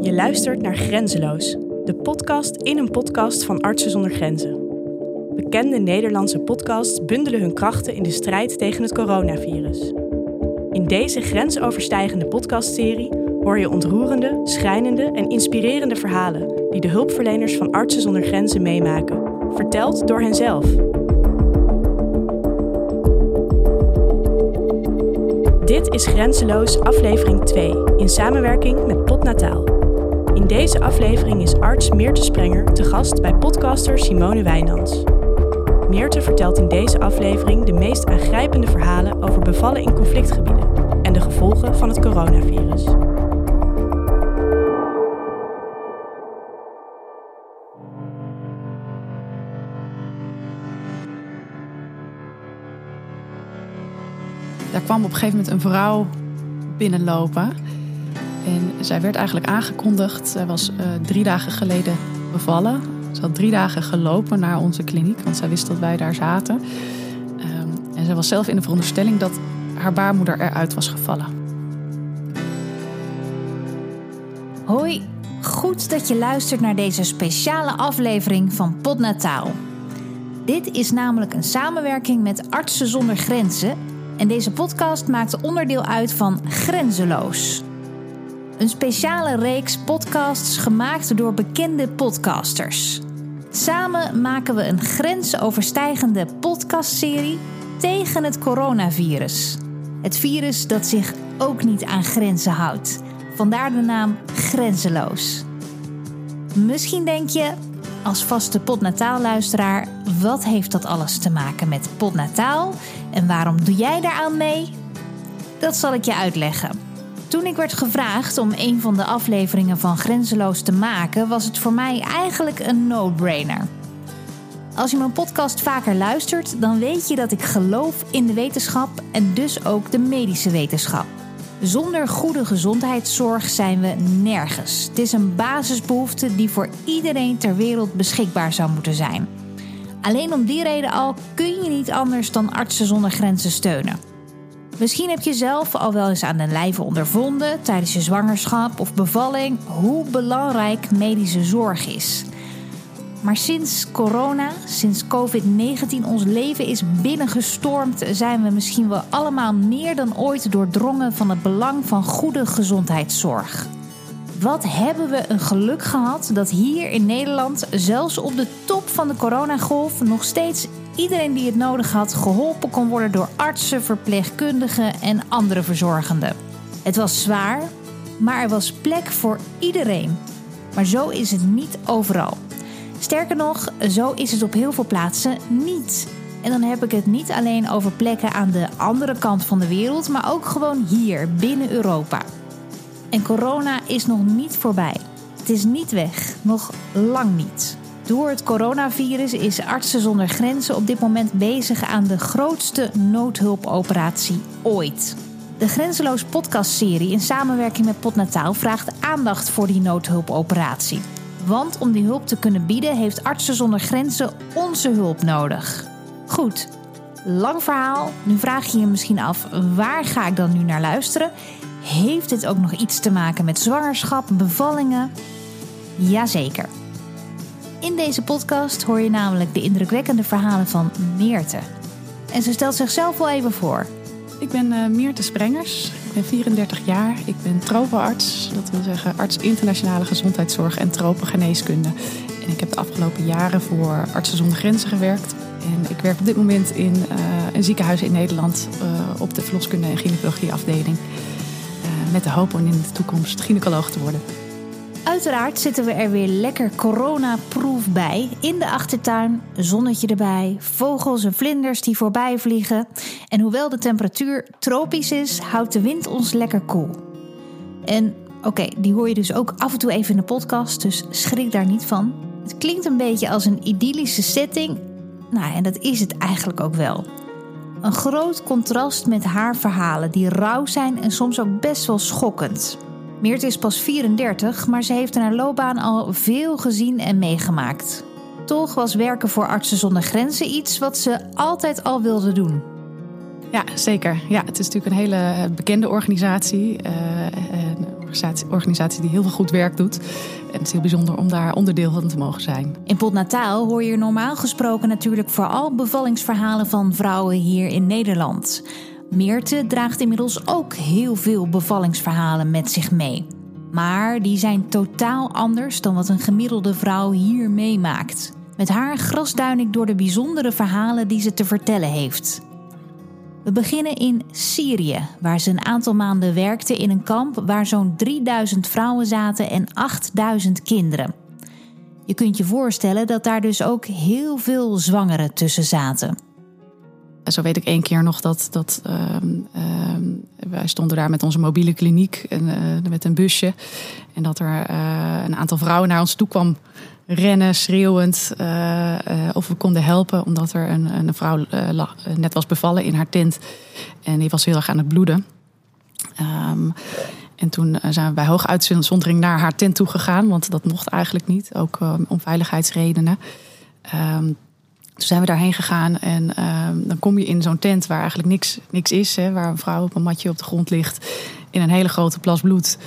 Je luistert naar Grenzeloos, de podcast in een podcast van Artsen zonder Grenzen. Bekende Nederlandse podcasts bundelen hun krachten in de strijd tegen het coronavirus. In deze grensoverstijgende podcastserie hoor je ontroerende, schrijnende en inspirerende verhalen die de hulpverleners van Artsen zonder Grenzen meemaken, verteld door henzelf. Dit is Grenzeloos aflevering 2 in samenwerking met Podnataal. In deze aflevering is arts Meerte Sprenger te gast bij podcaster Simone Wijnands. Meerte vertelt in deze aflevering de meest aangrijpende verhalen over bevallen in conflictgebieden en de gevolgen van het coronavirus. Daar kwam op een gegeven moment een vrouw binnenlopen. En zij werd eigenlijk aangekondigd. Zij was 3 dagen geleden bevallen. Ze had 3 dagen gelopen naar onze kliniek, want zij wist dat wij daar zaten. En zij was zelf in de veronderstelling dat haar baarmoeder eruit was gevallen. Hoi, goed dat je luistert naar deze speciale aflevering van Podnataal. Dit is namelijk een samenwerking met Artsen zonder Grenzen. En deze podcast maakt onderdeel uit van Grenzeloos. Een speciale reeks podcasts gemaakt door bekende podcasters. Samen maken we een grensoverstijgende podcastserie tegen het coronavirus. Het virus dat zich ook niet aan grenzen houdt. Vandaar de naam Grenzeloos. Misschien denk je, als vaste Podnataal-luisteraar, wat heeft dat alles te maken met Podnataal en waarom doe jij daaraan mee? Dat zal ik je uitleggen. Toen ik werd gevraagd om een van de afleveringen van Grenzeloos te maken, was het voor mij eigenlijk een no-brainer. Als je mijn podcast vaker luistert, dan weet je dat ik geloof in de wetenschap en dus ook de medische wetenschap. Zonder goede gezondheidszorg zijn we nergens. Het is een basisbehoefte die voor iedereen ter wereld beschikbaar zou moeten zijn. Alleen om die reden al kun je niet anders dan Artsen zonder Grenzen steunen. Misschien heb je zelf al wel eens aan de lijve ondervonden tijdens je zwangerschap of bevalling hoe belangrijk medische zorg is. Maar sinds corona, sinds COVID-19 ons leven is binnengestormd, zijn we misschien wel allemaal meer dan ooit doordrongen van het belang van goede gezondheidszorg. Wat hebben we een geluk gehad dat hier in Nederland, zelfs op de top van de coronagolf, nog steeds iedereen die het nodig had geholpen kon worden door artsen, verpleegkundigen en andere verzorgenden. Het was zwaar, maar er was plek voor iedereen. Maar zo is het niet overal. Sterker nog, zo is het op heel veel plaatsen niet. En dan heb ik het niet alleen over plekken aan de andere kant van de wereld, maar ook gewoon hier, binnen Europa. En corona is nog niet voorbij. Het is niet weg, nog lang niet. Door het coronavirus is Artsen zonder Grenzen op dit moment bezig aan de grootste noodhulpoperatie ooit. De Grenzeloos podcastserie in samenwerking met Podnataal vraagt aandacht voor die noodhulpoperatie. Want om die hulp te kunnen bieden heeft Artsen zonder Grenzen onze hulp nodig. Goed, lang verhaal. Nu vraag je je misschien af, waar ga ik dan nu naar luisteren? Heeft dit ook nog iets te maken met zwangerschap, bevallingen? Jazeker. In deze podcast hoor je namelijk de indrukwekkende verhalen van Meerte. En ze stelt zichzelf wel even voor. Ik ben Meerte Sprengers. Ik ben 34 jaar. Ik ben tropenarts. Dat wil zeggen arts internationale gezondheidszorg en tropengeneeskunde. En ik heb de afgelopen jaren voor Artsen zonder Grenzen gewerkt. En ik werk op dit moment in een ziekenhuis in Nederland op de verloskunde en gynaecologie afdeling. Met de hoop om in de toekomst gynaecoloog te worden. Uiteraard zitten we er weer lekker coronaproof bij. In de achtertuin, zonnetje erbij, vogels en vlinders die voorbij vliegen. En hoewel de temperatuur tropisch is, houdt de wind ons lekker koel. En oké, die hoor je dus ook af en toe even in de podcast, dus schrik daar niet van. Het klinkt een beetje als een idyllische setting. Nou, en dat is het eigenlijk ook wel. Een groot contrast met haar verhalen die rauw zijn en soms ook best wel schokkend. Meerte is pas 34, maar ze heeft in haar loopbaan al veel gezien en meegemaakt. Toch was werken voor Artsen zonder Grenzen iets wat ze altijd al wilde doen. Ja, zeker. Ja, het is natuurlijk een hele bekende organisatie. organisatie die heel veel goed werk doet. En het is heel bijzonder om daar onderdeel van te mogen zijn. In Podnataal hoor je normaal gesproken natuurlijk vooral bevallingsverhalen van vrouwen hier in Nederland. Meerte draagt inmiddels ook heel veel bevallingsverhalen met zich mee. Maar die zijn totaal anders dan wat een gemiddelde vrouw hier meemaakt. Met haar grasduin ik door de bijzondere verhalen die ze te vertellen heeft. We beginnen in Syrië, waar ze een aantal maanden werkte in een kamp waar zo'n 3000 vrouwen zaten en 8000 kinderen. Je kunt je voorstellen dat daar dus ook heel veel zwangeren tussen zaten. Zo weet ik 1 keer nog dat wij stonden daar met onze mobiele kliniek en met een busje. En dat er een aantal vrouwen naar ons toe kwam rennen, schreeuwend, of we konden helpen. Omdat er een vrouw net was bevallen in haar tent. En die was heel erg aan het bloeden. En toen zijn we bij hoge uitzondering naar haar tent toe gegaan. Want dat mocht eigenlijk niet, ook om veiligheidsredenen. Toen zijn we daarheen gegaan en dan kom je in zo'n tent waar eigenlijk niks is. Hè, waar een vrouw op een matje op de grond ligt in een hele grote plas bloed.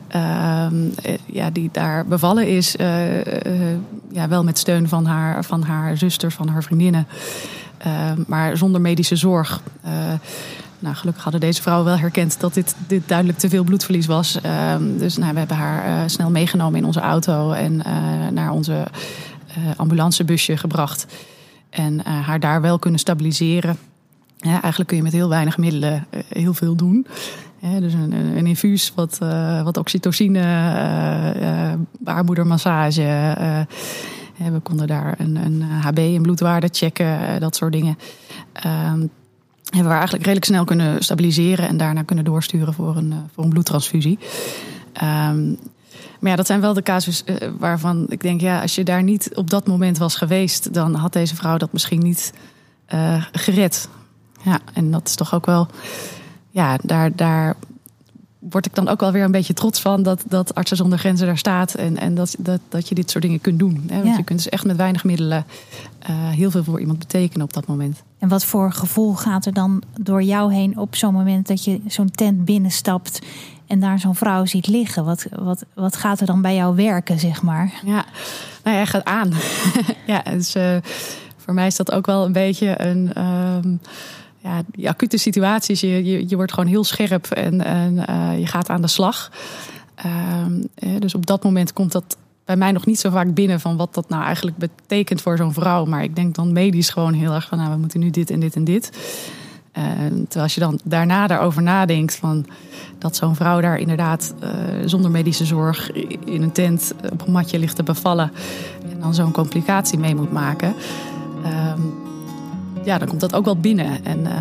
Die daar bevallen is. Wel met steun van haar zusters, van haar vriendinnen. Maar zonder medische zorg. Gelukkig hadden deze vrouwen wel herkend dat dit duidelijk te veel bloedverlies was. Dus we hebben haar snel meegenomen in onze auto en naar onze ambulancebusje gebracht. En haar daar wel kunnen stabiliseren. Ja, eigenlijk kun je met heel weinig middelen heel veel doen. Dus een infuus, wat oxytocine, baarmoedermassage. We konden daar een HB, een bloedwaarde checken, dat soort dingen. Hebben we haar eigenlijk redelijk snel kunnen stabiliseren en daarna kunnen doorsturen voor een bloedtransfusie. Maar ja, dat zijn wel de casus waarvan ik denk, als je daar niet op dat moment was geweest, dan had deze vrouw dat misschien niet gered. Ja, en dat is toch ook wel, daar word ik dan ook wel weer een beetje trots van dat Artsen zonder Grenzen daar staat en dat je dit soort dingen kunt doen. Hè? Want je kunt dus echt met weinig middelen heel veel voor iemand betekenen op dat moment. En wat voor gevoel gaat er dan door jou heen op zo'n moment dat je zo'n tent binnenstapt en daar zo'n vrouw ziet liggen? Wat gaat er dan bij jou werken, zeg maar? Ja, hij gaat aan. Dus voor mij is dat ook wel een beetje een die acute situaties. Je wordt gewoon heel scherp en je gaat aan de slag. Dus op dat moment komt dat bij mij nog niet zo vaak binnen van wat dat nou eigenlijk betekent voor zo'n vrouw. Maar ik denk dan medisch gewoon heel erg van, we moeten nu dit en dit en dit. Terwijl als je dan daarna daarover nadenkt van dat zo'n vrouw daar inderdaad zonder medische zorg in een tent op een matje ligt te bevallen en dan zo'n complicatie mee moet maken. Dan komt dat ook wel binnen.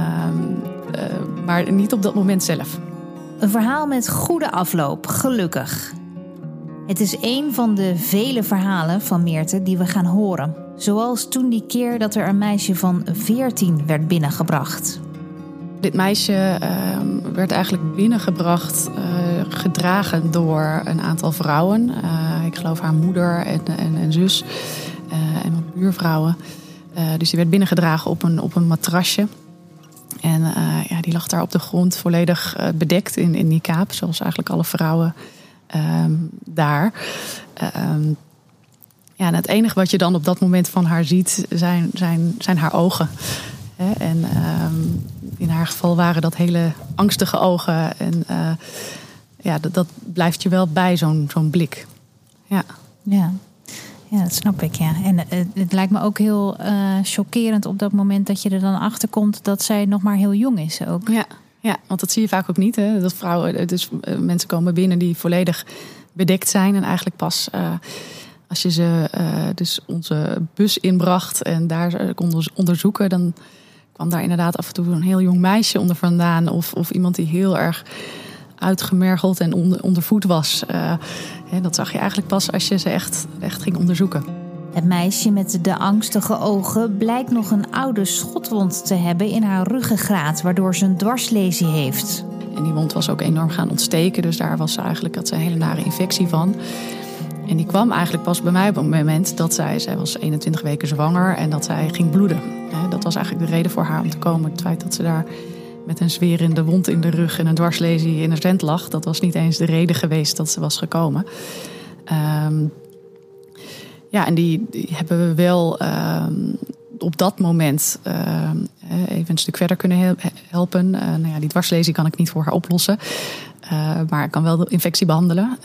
Maar niet op dat moment zelf. Een verhaal met goede afloop, gelukkig. Het is een van de vele verhalen van Meerte die we gaan horen. Zoals toen die keer dat er een meisje van 14 werd binnengebracht. Dit meisje werd eigenlijk binnengebracht, gedragen door een aantal vrouwen. Ik geloof haar moeder en zus en wat buurvrouwen. Dus die werd binnengedragen op een matrasje. En die lag daar op de grond volledig bedekt in niqab. Zoals eigenlijk alle vrouwen daar. En het enige wat je dan op dat moment van haar ziet zijn haar ogen. En in haar geval waren dat hele angstige ogen. En dat blijft je wel bij, zo'n blik. Ja, dat snap ik, ja. En het lijkt me ook heel chockerend op dat moment dat je er dan achter komt dat zij nog maar heel jong is ook. Ja, want dat zie je vaak ook niet. Hè? Dat vrouwen, dus mensen komen binnen die volledig bedekt zijn. En eigenlijk pas als je ze dus onze bus inbracht en daar konden onderzoeken, dan kwam daar inderdaad af en toe een heel jong meisje onder vandaan. Of iemand die heel erg uitgemergeld en ondervoed was. Dat zag je eigenlijk pas als je ze echt ging onderzoeken. Het meisje met de angstige ogen blijkt nog een oude schotwond te hebben in haar ruggengraat, waardoor ze een dwarslesie heeft. En die wond was ook enorm gaan ontsteken, dus daar had ze een hele nare infectie van. En die kwam eigenlijk pas bij mij op het moment dat zij was 21 weken zwanger en dat zij ging bloeden. Dat was eigenlijk de reden voor haar om te komen. Het feit dat ze daar met een zwerende wond in de rug en een dwarslesie in een tent lag. Dat was niet eens de reden geweest dat ze was gekomen. En die hebben we wel op dat moment even een stuk verder kunnen helpen. Die dwarslesie kan ik niet voor haar oplossen. Maar ik kan wel de infectie behandelen.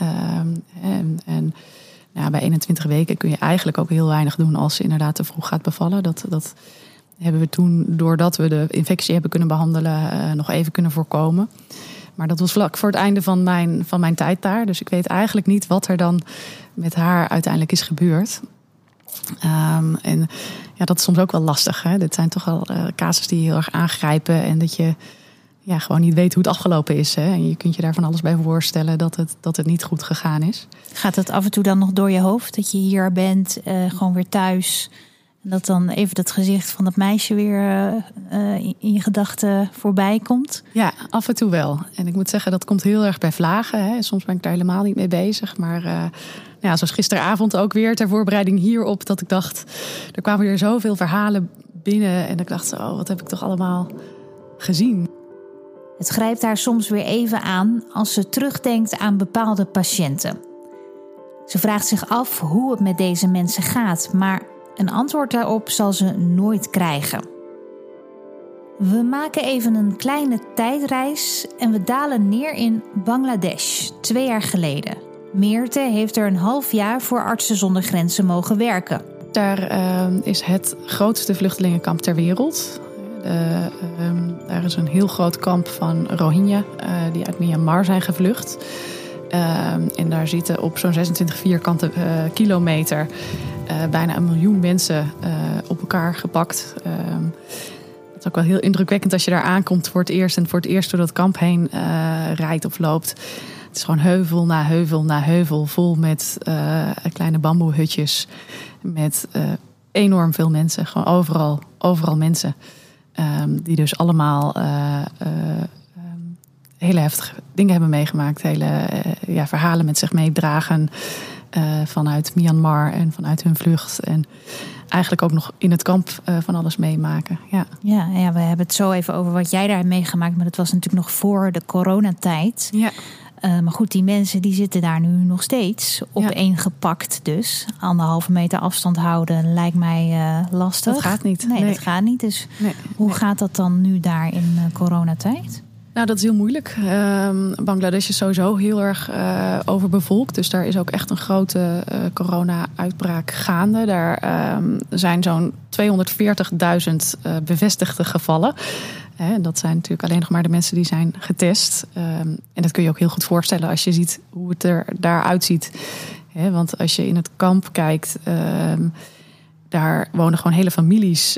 Bij 21 weken kun je eigenlijk ook heel weinig doen als ze inderdaad te vroeg gaat bevallen. Dat hebben we toen, doordat we de infectie hebben kunnen behandelen, nog even kunnen voorkomen. Maar dat was vlak voor het einde van mijn tijd daar. Dus ik weet eigenlijk niet wat er dan met haar uiteindelijk is gebeurd. Dat is soms ook wel lastig. Hè? Dit zijn toch wel casus die heel erg aangrijpen. En dat je gewoon niet weet hoe het afgelopen is. Hè? En je kunt je daar van alles bij voorstellen dat het niet goed gegaan is. Gaat het af en toe dan nog door je hoofd? Dat je hier bent, gewoon weer thuis. En dat dan even dat gezicht van dat meisje weer in je gedachten voorbij komt? Ja, af en toe wel. En ik moet zeggen, dat komt heel erg bij vlagen. Hè? Soms ben ik daar helemaal niet mee bezig. Maar zoals gisteravond ook weer ter voorbereiding hierop. Dat ik dacht, er kwamen weer zoveel verhalen binnen. En ik dacht, wat heb ik toch allemaal gezien? Het grijpt haar soms weer even aan als ze terugdenkt aan bepaalde patiënten. Ze vraagt zich af hoe het met deze mensen gaat, maar een antwoord daarop zal ze nooit krijgen. We maken even een kleine tijdreis en we dalen neer in Bangladesh, 2 jaar geleden. Meerte heeft er een half jaar voor Artsen zonder Grenzen mogen werken. Daar is het grootste vluchtelingenkamp ter wereld. Daar is een heel groot kamp van Rohingya die uit Myanmar zijn gevlucht. En daar zitten op zo'n 26 vierkante kilometer bijna 1 miljoen mensen op elkaar gepakt. Het is ook wel heel indrukwekkend als je daar aankomt voor het eerst en voor het eerst door dat kamp heen rijdt of loopt. Het is gewoon heuvel na heuvel na heuvel vol met kleine bamboehutjes. Met enorm veel mensen, gewoon overal mensen. Die dus allemaal hele heftige dingen hebben meegemaakt. Hele verhalen met zich meedragen vanuit Myanmar en vanuit hun vlucht. En eigenlijk ook nog in het kamp van alles meemaken. Ja, we hebben het zo even over wat jij daar hebt meegemaakt. Maar dat was natuurlijk nog voor de coronatijd. Ja. Maar goed, die mensen die zitten daar nu nog steeds opeengepakt dus. 1,5 meter afstand houden lijkt mij lastig. Dat gaat niet. Nee, dat gaat niet. Dus hoe gaat dat dan nu daar in coronatijd? Nou, dat is heel moeilijk. Bangladesh is sowieso heel erg overbevolkt. Dus daar is ook echt een grote corona-uitbraak gaande. Daar zijn zo'n 240.000 bevestigde gevallen. En dat zijn natuurlijk alleen nog maar de mensen die zijn getest. En dat kun je ook heel goed voorstellen als je ziet hoe het er daaruit ziet. Want als je in het kamp kijkt, daar wonen gewoon hele families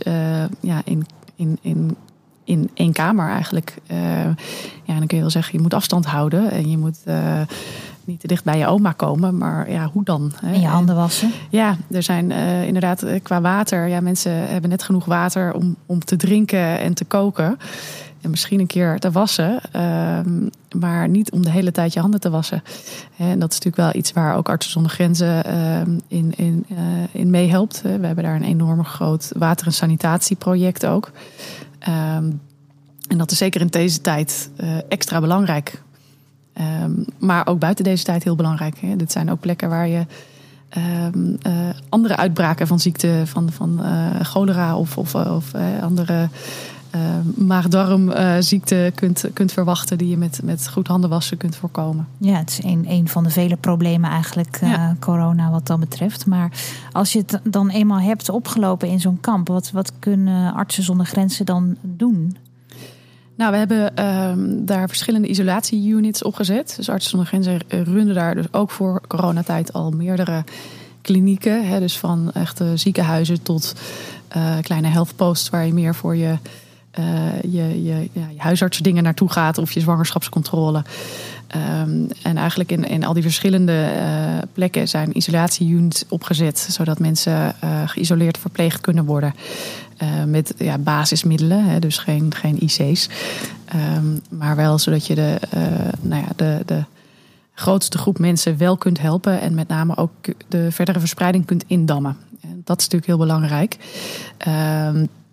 in 1 kamer eigenlijk. Dan kun je wel zeggen, je moet afstand houden. En je moet niet te dicht bij je oma komen. Maar hoe dan? En je handen wassen. Ja, er zijn inderdaad qua water. Ja, mensen hebben net genoeg water om te drinken en te koken. En misschien een keer te wassen. Maar niet om de hele tijd je handen te wassen. En dat is natuurlijk wel iets waar ook Artsen zonder Grenzen in meehelpt. We hebben daar een enorm groot water- en sanitatieproject ook. En dat is zeker in deze tijd extra belangrijk. Maar ook buiten deze tijd heel belangrijk. Hè. Dit zijn ook plekken waar je andere uitbraken van ziekte, van cholera of andere maag-darmziekte kunt verwachten, die je met goed handen wassen kunt voorkomen. Ja, het is een van de vele problemen eigenlijk, corona wat dat betreft. Maar als je het dan eenmaal hebt opgelopen in zo'n kamp, wat kunnen Artsen zonder Grenzen dan doen? Nou, we hebben daar verschillende isolatieunits opgezet. Dus Artsen zonder Grenzen runnen daar dus ook voor coronatijd al meerdere klinieken. Hè, dus van echte ziekenhuizen tot kleine health posts waar je meer voor je huisartsdingen naartoe gaat of je zwangerschapscontrole. En eigenlijk in al die verschillende plekken zijn isolatieunits opgezet, zodat mensen geïsoleerd verpleegd kunnen worden. Met basismiddelen, hè, dus geen IC's. Maar wel zodat je de grootste groep mensen wel kunt helpen. En met name ook de verdere verspreiding kunt indammen. Dat is natuurlijk heel belangrijk.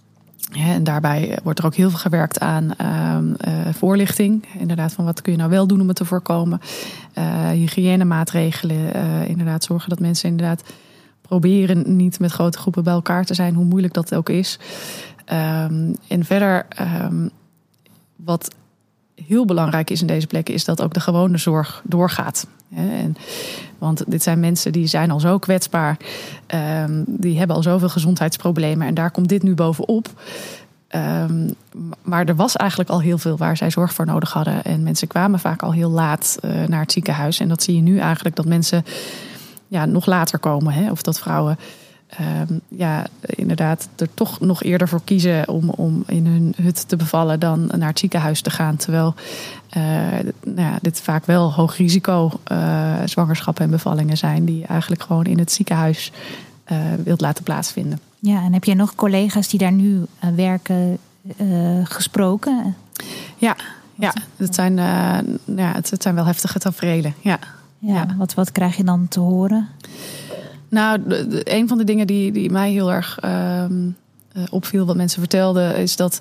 En daarbij wordt er ook heel veel gewerkt aan voorlichting. Inderdaad, van wat kun je nou wel doen om het te voorkomen. Hygiënemaatregelen. Inderdaad, zorgen dat mensen inderdaad proberen niet met grote groepen bij elkaar te zijn, hoe moeilijk dat ook is. En verder, wat heel belangrijk is in deze plekken, is dat ook de gewone zorg doorgaat. Want dit zijn mensen die zijn al zo kwetsbaar. Die hebben al zoveel gezondheidsproblemen. En daar komt dit nu bovenop. Maar er was eigenlijk al heel veel waar zij zorg voor nodig hadden. En mensen kwamen vaak al heel laat naar het ziekenhuis. En dat zie je nu eigenlijk dat mensen nog later komen. Of dat vrouwen inderdaad er toch nog eerder voor kiezen om in hun hut te bevallen dan naar het ziekenhuis te gaan. Terwijl dit vaak wel hoog risico zwangerschappen en bevallingen zijn die je eigenlijk gewoon in het ziekenhuis wilt laten plaatsvinden. Ja, en heb je nog collega's die daar nu werken gesproken? Ja, het zijn wel heftige taferelen. Ja. Wat krijg je dan te horen? Nou, een van de dingen die mij heel erg opviel, wat mensen vertelden, is dat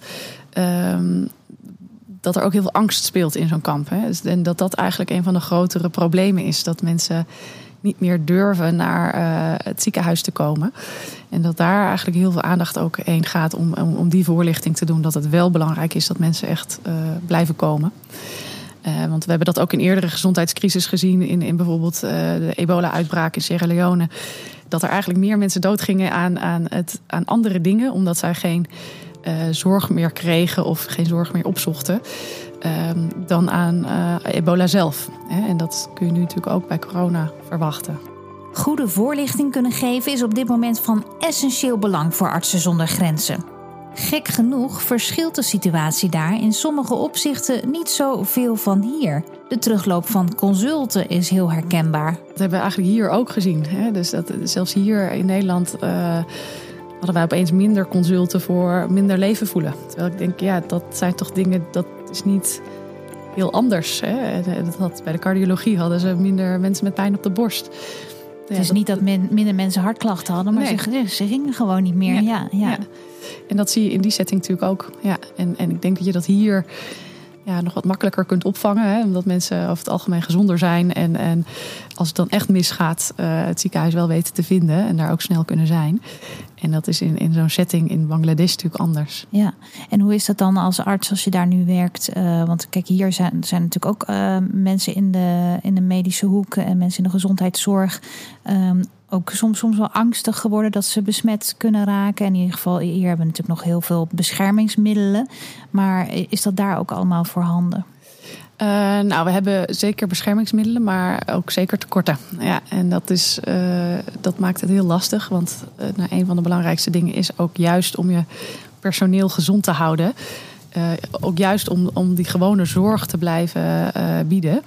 er ook heel veel angst speelt in zo'n kamp. Hè? En dat eigenlijk een van de grotere problemen is. Dat mensen niet meer durven naar het ziekenhuis te komen. En dat daar eigenlijk heel veel aandacht ook heen gaat om die voorlichting te doen. Dat het wel belangrijk is dat mensen echt blijven komen. Want we hebben dat ook in eerdere gezondheidscrisis gezien. In bijvoorbeeld de ebola-uitbraak in Sierra Leone. Dat er eigenlijk meer mensen doodgingen aan andere dingen. Omdat zij geen zorg meer kregen of geen zorg meer opzochten. Dan aan ebola zelf. En dat kun je nu natuurlijk ook bij corona verwachten. Goede voorlichting kunnen geven is op dit moment van essentieel belang voor Artsen zonder Grenzen. Gek genoeg verschilt de situatie daar in sommige opzichten niet zoveel van hier. De terugloop van consulten is heel herkenbaar. Dat hebben we eigenlijk hier ook gezien. Dus zelfs hier in Nederland hadden wij opeens minder consulten voor minder leven voelen. Terwijl ik denk, dat zijn toch dingen, dat is niet heel anders. Bij de cardiologie hadden ze minder mensen met pijn op de borst. Het is niet dat minder mensen hartklachten hadden, maar ze gingen gewoon niet meer. Ja. En dat zie je in die setting natuurlijk ook. Ja. En ik denk dat je dat hier nog wat makkelijker kunt opvangen. Omdat mensen over het algemeen gezonder zijn. En als het dan echt misgaat, het ziekenhuis wel weten te vinden. En daar ook snel kunnen zijn. En dat is in zo'n setting in Bangladesh natuurlijk anders. Ja, en hoe is dat dan als arts als je daar nu werkt? Want kijk, hier zijn natuurlijk ook mensen in de medische hoek en mensen in de gezondheidszorg. Ook soms wel angstig geworden dat ze besmet kunnen raken. En in ieder geval, hier hebben we natuurlijk nog heel veel beschermingsmiddelen. Maar is dat daar ook allemaal voorhanden? We hebben zeker beschermingsmiddelen, maar ook zeker tekorten. Ja, en dat maakt het heel lastig. Want een van de belangrijkste dingen is ook juist om je personeel gezond te houden. Ook juist om die gewone zorg te blijven bieden.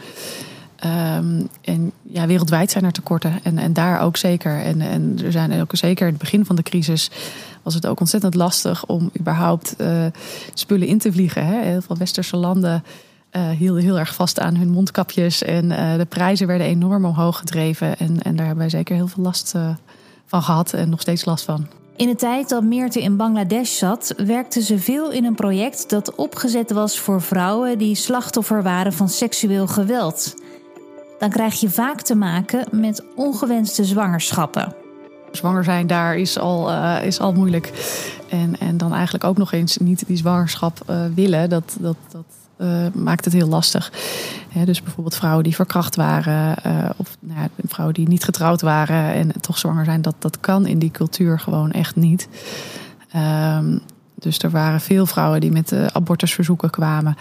Wereldwijd zijn er tekorten. En daar ook zeker. En er zijn ook zeker in het begin van de crisis was het ook ontzettend lastig om überhaupt spullen in te vliegen. Hè? Heel veel westerse landen hielden heel erg vast aan hun mondkapjes. En de prijzen werden enorm omhoog gedreven. En daar hebben wij zeker heel veel last van gehad en nog steeds last van. In de tijd dat Meerte in Bangladesh zat, werkte ze veel in een project dat opgezet was voor vrouwen die slachtoffer waren van seksueel geweld. Dan krijg je vaak te maken met ongewenste zwangerschappen. Zwanger zijn daar is al moeilijk. En dan eigenlijk ook nog eens niet die zwangerschap willen. Dat maakt het heel lastig. Dus bijvoorbeeld vrouwen die verkracht waren. Of vrouwen die niet getrouwd waren en toch zwanger zijn. Dat kan in die cultuur gewoon echt niet. Dus er waren veel vrouwen die met abortusverzoeken kwamen.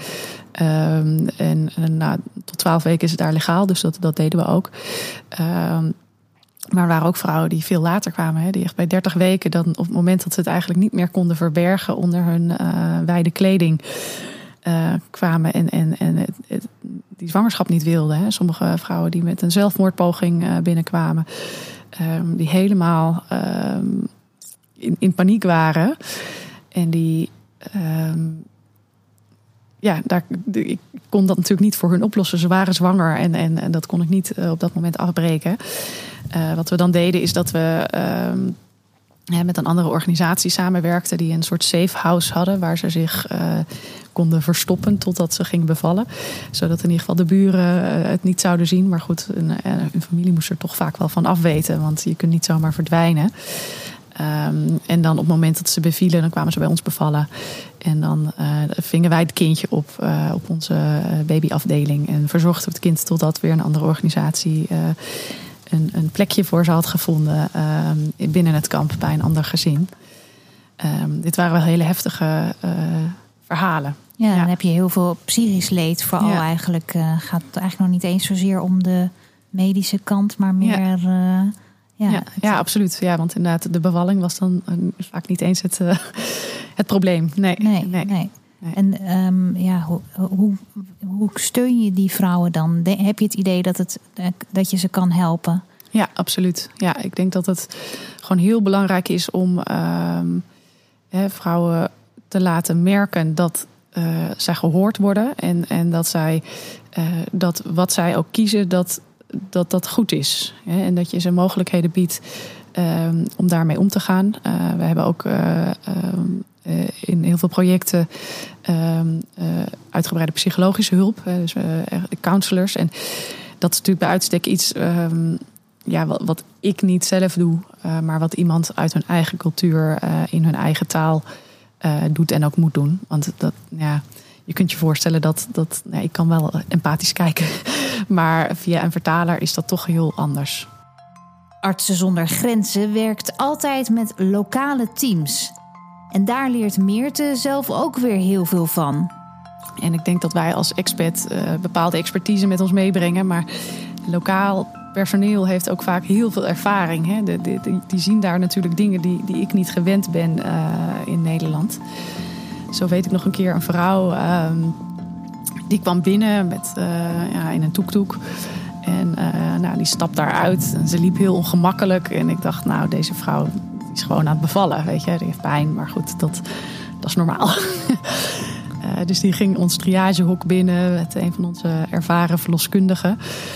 Tot 12 weken is het daar legaal, dus dat deden we ook. Maar er waren ook vrouwen die veel later kwamen. Die echt bij 30 weken, dan op het moment dat ze het eigenlijk niet meer konden verbergen onder hun wijde kleding, kwamen en die zwangerschap niet wilden. Hè. Sommige vrouwen die met een zelfmoordpoging binnenkwamen. Die helemaal in paniek waren. En die ik kon dat natuurlijk niet voor hun oplossen. Ze waren zwanger en dat kon ik niet op dat moment afbreken. Wat we dan deden is dat we met een andere organisatie samenwerkte die een soort safe house hadden waar ze zich konden verstoppen totdat ze ging bevallen. Zodat in ieder geval de buren het niet zouden zien. Maar goed, een familie moest er toch vaak wel van afweten, want je kunt niet zomaar verdwijnen. En dan op het moment dat ze bevielen, dan kwamen ze bij ons bevallen. En dan vingen wij het kindje op onze babyafdeling en verzorgden het kind totdat weer een andere organisatie een plekje voor ze had gevonden binnen het kamp bij een ander gezin. Dit waren wel hele heftige verhalen. Ja, dan heb je heel veel psychisch leed. Vooral eigenlijk gaat het eigenlijk nog niet eens zozeer om de medische kant, maar meer... Ja, absoluut. Ja, want inderdaad, de bevalling was dan vaak niet eens het probleem. Nee. En hoe steun je die vrouwen dan? Heb je het idee dat je ze kan helpen? Ja, absoluut. Ja, ik denk dat het gewoon heel belangrijk is om vrouwen te laten merken dat zij gehoord worden. En dat zij dat wat zij ook kiezen, dat goed is. En dat je ze mogelijkheden biedt om daarmee om te gaan. We hebben ook in heel veel projecten uitgebreide psychologische hulp. Dus counselors. En dat is natuurlijk bij uitstek iets wat ik niet zelf doe. Maar wat iemand uit hun eigen cultuur in hun eigen taal doet en ook moet doen. Want je kunt je voorstellen dat ik kan wel empathisch kijken. Maar via een vertaler is dat toch heel anders. Artsen zonder Grenzen werkt altijd met lokale teams. En daar leert Meerte zelf ook weer heel veel van. En ik denk dat wij als expat bepaalde expertise met ons meebrengen. Maar lokaal personeel heeft ook vaak heel veel ervaring. Hè? Die zien daar natuurlijk dingen die ik niet gewend ben in Nederland. Zo weet ik nog een keer een vrouw... die kwam binnen in een toektoek. En die stapt daaruit. En ze liep heel ongemakkelijk. En ik dacht, deze vrouw is gewoon aan het bevallen. Weet je, die heeft pijn. Maar goed, dat is normaal. Dus die ging ons triagehok binnen met een van onze ervaren verloskundigen.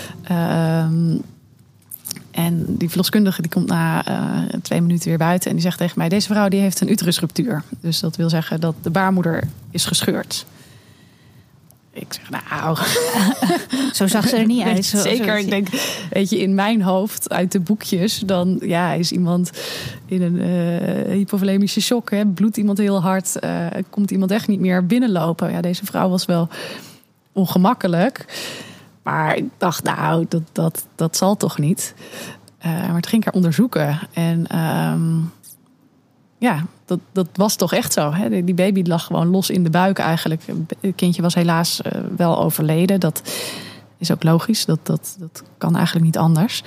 En die verloskundige die komt na 2 minuten weer buiten. En die zegt tegen mij, deze vrouw die heeft een uterusruptuur. Dus dat wil zeggen dat de baarmoeder is gescheurd. Ik zeg, Zo zag ze er niet uit. Zeker, ik denk, weet je, in mijn hoofd, uit de boekjes... dan is iemand in een hypovolemische shock. Hè, bloedt iemand heel hard, komt iemand echt niet meer binnenlopen. Ja, deze vrouw was wel ongemakkelijk. Maar ik dacht, dat zal toch niet. Maar toen ging ik haar onderzoeken. En dat was toch echt zo. Hè? Die baby lag gewoon los in de buik eigenlijk. Het kindje was helaas wel overleden. Dat is ook logisch. Dat kan eigenlijk niet anders.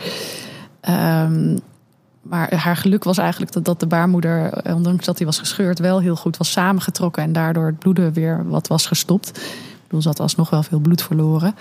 Maar haar geluk was eigenlijk dat de baarmoeder, ondanks dat hij was gescheurd, wel heel goed was samengetrokken. En daardoor het bloeden weer wat was gestopt. Ik bedoel, ze had alsnog wel veel bloed verloren.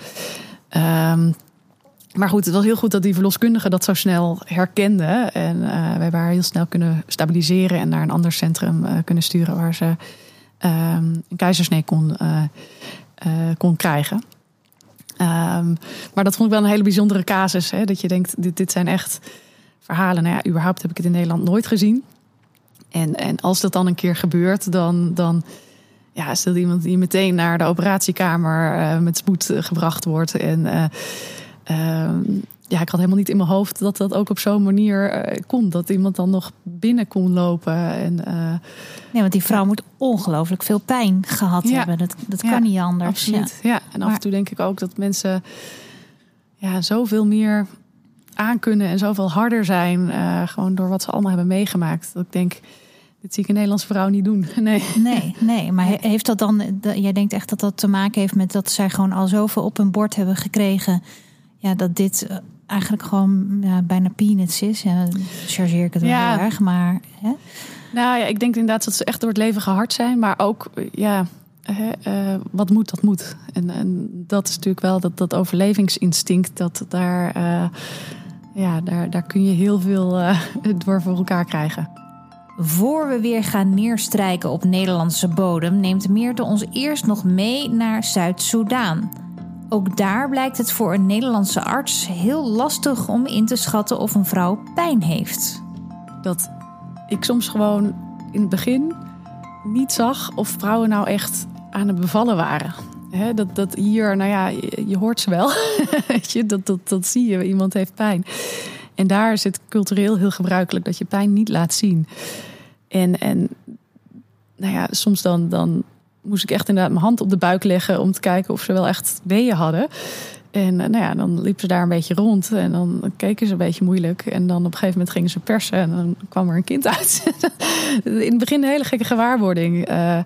Maar goed, het was heel goed dat die verloskundige dat zo snel herkende. En we hebben haar heel snel kunnen stabiliseren en naar een ander centrum kunnen sturen waar ze een keizersnee kon krijgen. Maar dat vond ik wel een hele bijzondere casus. Hè? Dat je denkt, dit zijn echt verhalen. Überhaupt heb ik het in Nederland nooit gezien. En als dat dan een keer gebeurt, dan is dat iemand die meteen naar de operatiekamer met spoed gebracht wordt. En ik had helemaal niet in mijn hoofd dat dat ook op zo'n manier kon. Dat iemand dan nog binnen kon lopen. Nee, want die vrouw moet ongelooflijk veel pijn gehad hebben. Dat kan niet anders. Absoluut. Ja. En af en toe denk ik ook dat mensen zoveel meer aankunnen en zoveel harder zijn. Gewoon door wat ze allemaal hebben meegemaakt. Dat ik denk, dit zie ik een Nederlandse vrouw niet doen. Nee. Maar heeft dat dan... Jij denkt echt dat dat te maken heeft met dat zij gewoon al zoveel op hun bord hebben gekregen... Ja, dat dit eigenlijk gewoon bijna peanuts is. Ja, dan chargeer ik het wel heel erg, maar... Hè? Ik denk inderdaad dat ze echt door het leven gehard zijn. Maar ook, wat moet, dat moet. En dat is natuurlijk wel dat overlevingsinstinct. Dat daar kun je heel veel door voor elkaar krijgen. Voor we weer gaan neerstrijken op Nederlandse bodem... neemt Meerte ons eerst nog mee naar Zuid-Soedan... Ook daar blijkt het voor een Nederlandse arts heel lastig om in te schatten of een vrouw pijn heeft. Dat ik soms gewoon in het begin niet zag of vrouwen nou echt aan het bevallen waren. Hè, dat hier, nou ja, je hoort ze wel. Weet je, dat zie je, iemand heeft pijn. En daar is het cultureel heel gebruikelijk dat je pijn niet laat zien. En nou ja, soms dan moest ik echt inderdaad mijn hand op de buik leggen om te kijken of ze wel echt weeën hadden. En nou ja, dan liepen ze daar een beetje rond en dan keken ze een beetje moeilijk. En dan op een gegeven moment gingen ze persen en dan kwam er een kind uit. In het begin een hele gekke gewaarwording.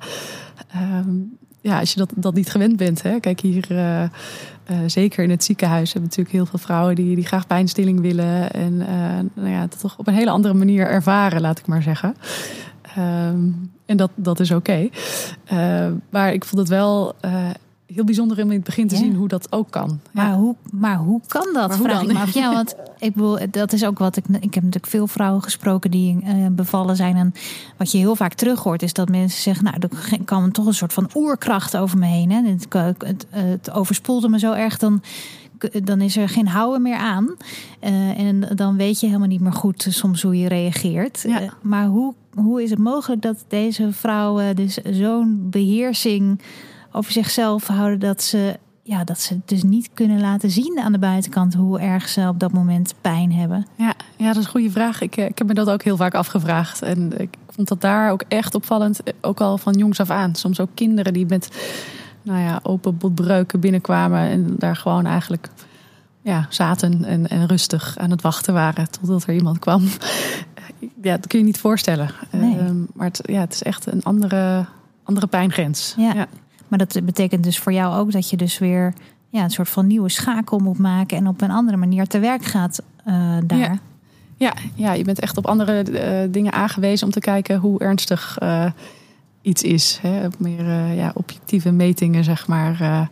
Ja, als je dat niet gewend bent. Hè. Kijk, hier zeker in het ziekenhuis hebben natuurlijk heel veel vrouwen die graag pijnstilling willen. En nou ja, dat toch op een hele andere manier ervaren, laat ik maar zeggen. En dat is oké. Maar ik vond het wel heel bijzonder om in het begin te zien hoe dat ook kan. Maar hoe kan dat? Maar hoe vraag dan? ik me af. Ja, want ik bedoel, dat is ook wat ik heb natuurlijk veel vrouwen gesproken die bevallen zijn. En wat je heel vaak terug hoort is dat mensen zeggen, nou, er kwam toch een soort van oerkracht over me heen. Hè? Het overspoelde me zo erg, dan is er geen houden meer aan. En dan weet je helemaal niet meer goed soms hoe je reageert. Ja. Maar hoe is het mogelijk dat deze vrouwen dus zo'n beheersing over zichzelf houden dat ze dus niet kunnen laten zien aan de buitenkant hoe erg ze op dat moment pijn hebben? Ja, dat is een goede vraag. Ik heb me dat ook heel vaak afgevraagd. En ik vond dat daar ook echt opvallend, ook al van jongs af aan. Soms ook kinderen die met open botbreuken binnenkwamen en daar gewoon eigenlijk zaten en rustig aan het wachten waren totdat er iemand kwam. Ja, dat kun je niet voorstellen. Nee. Maar het is echt een andere pijngrens. Ja. Maar dat betekent dus voor jou ook dat je dus weer een soort van nieuwe schakel moet maken en op een andere manier te werk gaat daar. Ja, je bent echt op andere dingen aangewezen om te kijken hoe ernstig iets is. Hè? Op meer objectieve metingen, zeg maar.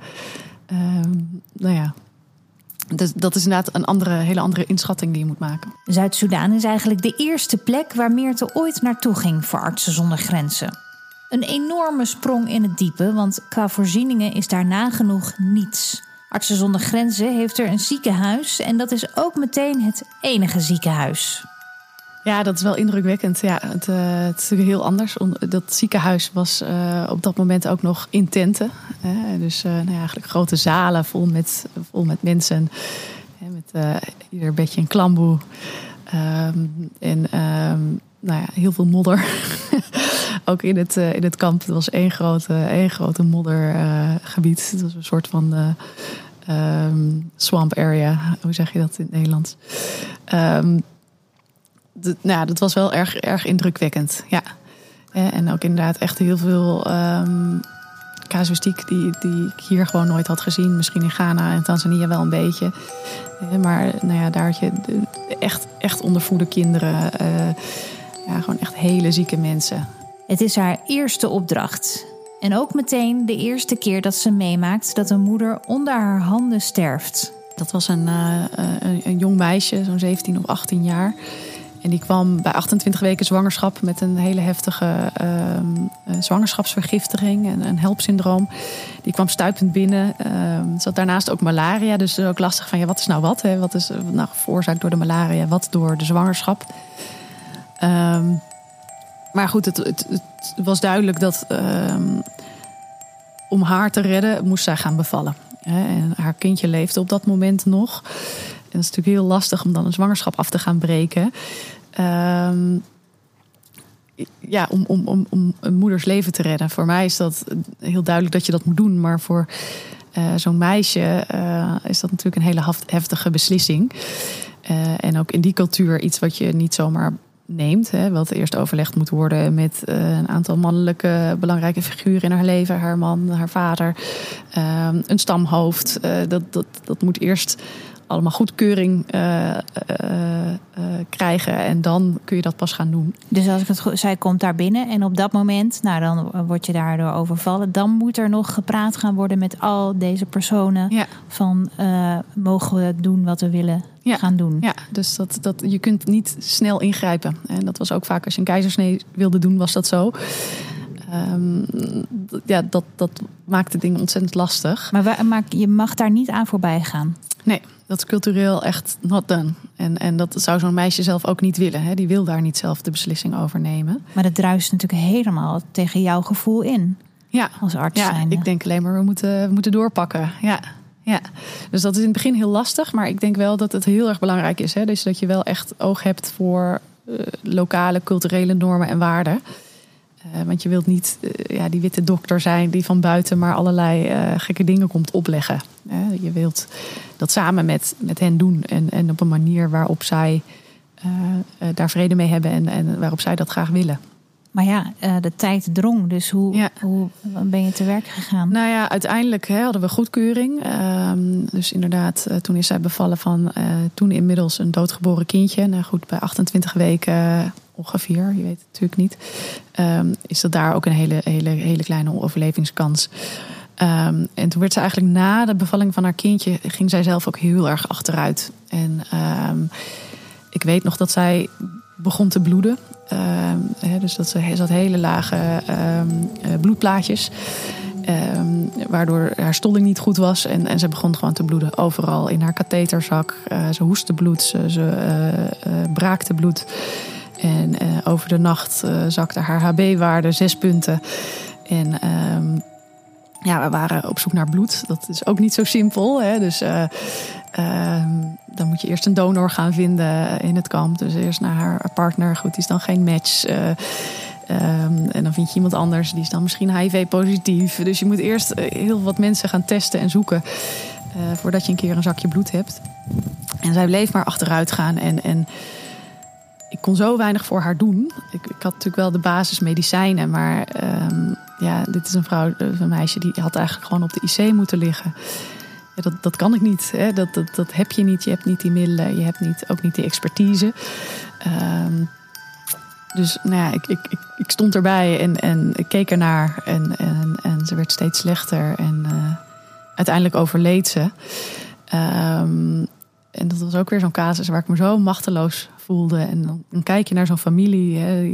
Dus dat is inderdaad een hele andere inschatting die je moet maken. Zuid-Soedan is eigenlijk de eerste plek waar Meerte ooit naartoe ging voor Artsen zonder Grenzen. Een enorme sprong in het diepe, want qua voorzieningen is daar nagenoeg niets. Artsen zonder Grenzen heeft er een ziekenhuis en dat is ook meteen het enige ziekenhuis. Ja, dat is wel indrukwekkend. Ja, het is natuurlijk heel anders. Dat ziekenhuis was op dat moment ook nog in tenten. Dus eigenlijk grote zalen vol met mensen. Met ieder bedje een klamboe. Heel veel modder. Ook in het kamp. Het was één grote moddergebied. Het was een soort van swamp area. Hoe zeg je dat in het Nederlands? Dat was wel erg indrukwekkend. Ja. En ook inderdaad echt heel veel casuïstiek die ik hier gewoon nooit had gezien. Misschien in Ghana en Tanzania wel een beetje. Maar daar had je echt ondervoede kinderen. Gewoon echt hele zieke mensen. Het is haar eerste opdracht. En ook meteen de eerste keer dat ze meemaakt dat een moeder onder haar handen sterft. Dat was een jong meisje, zo'n 17 of 18 jaar. En die kwam bij 28 weken zwangerschap met een hele heftige zwangerschapsvergiftiging en een HELP-syndroom. Die kwam stuipend binnen. Ze had daarnaast ook malaria, dus ook lastig van wat is nou wat? Hè? Wat is nou veroorzaakt door de malaria, wat door de zwangerschap? Maar goed, het was duidelijk dat om haar te redden moest zij gaan bevallen. En haar kindje leefde op dat moment nog. En dat is natuurlijk heel lastig om dan een zwangerschap af te gaan breken. Om een moeders leven te redden. Voor mij is dat heel duidelijk dat je dat moet doen. Maar voor zo'n meisje is dat natuurlijk een hele heftige beslissing. En ook in die cultuur iets wat je niet zomaar neemt. Wat eerst overlegd moet worden met een aantal mannelijke belangrijke figuren in haar leven. Haar man, haar vader, een stamhoofd. Dat moet eerst allemaal goedkeuring krijgen. En dan kun je dat pas gaan doen. Dus als ik het goed, zij komt daar binnen en op dat moment, dan word je daardoor overvallen. Dan moet er nog gepraat gaan worden met al deze personen. Ja. Van mogen we doen wat we willen gaan doen. Ja, dus je kunt niet snel ingrijpen. En dat was ook vaak als je een keizersnee wilde doen, was dat zo. Dat maakt de dingen ontzettend lastig. Maar je mag daar niet aan voorbij gaan. Nee, Dat is cultureel echt not done. En dat zou zo'n meisje zelf ook niet willen. Hè? Die wil daar niet zelf de beslissing over nemen. Maar dat druist natuurlijk helemaal tegen jouw gevoel in. Ja, als arts zijnde. Ik denk alleen maar we moeten doorpakken. Ja. Dus dat is in het begin heel lastig. Maar ik denk wel dat het heel erg belangrijk is. Hè? Dus dat je wel echt oog hebt voor lokale culturele normen en waarden. Want je wilt niet die witte dokter zijn die van buiten maar allerlei gekke dingen komt opleggen. Je wilt dat samen met hen doen. En op een manier waarop zij daar vrede mee hebben en waarop zij dat graag willen. Maar ja, de tijd drong. Dus hoe ben je te werk gegaan? Nou ja, uiteindelijk hadden we goedkeuring. Dus inderdaad, toen is zij bevallen van toen inmiddels een doodgeboren kindje. Nou goed, bij 28 weken ongeveer, je weet het natuurlijk niet. Is dat daar ook een hele kleine overlevingskans. En toen werd ze eigenlijk na de bevalling van haar kindje, ging zij zelf ook heel erg achteruit. En ik weet nog dat zij begon te bloeden. Dus dat ze zat hele lage bloedplaatjes. Waardoor haar stolling niet goed was. En ze begon gewoon te bloeden. Overal in haar katheterzak. Ze hoestte bloed. Ze braakte bloed. En over de nacht zakte haar HB-waarde 6 punten. En we waren op zoek naar bloed. Dat is ook niet zo simpel. Hè? Dus dan moet je eerst een donor gaan vinden in het kamp. Dus eerst naar haar partner. Goed, die is dan geen match. En dan vind je iemand anders. Die is dan misschien HIV-positief. Dus je moet eerst heel wat mensen gaan testen en zoeken. Voordat je een keer een zakje bloed hebt. En zij bleef maar achteruit gaan. En ik kon zo weinig voor haar doen. Ik had natuurlijk wel de basismedicijnen. Maar dit is een meisje die had eigenlijk gewoon op de IC moeten liggen. Ja, dat kan ik niet. Hè. Dat heb je niet. Je hebt niet die middelen. Je hebt ook niet die expertise. Dus ik stond erbij en ik keek ernaar. En ze werd steeds slechter. En uiteindelijk overleed ze. En dat was ook weer zo'n casus waar ik me zo machteloos voelde. En dan kijk je naar zo'n familie. Hè,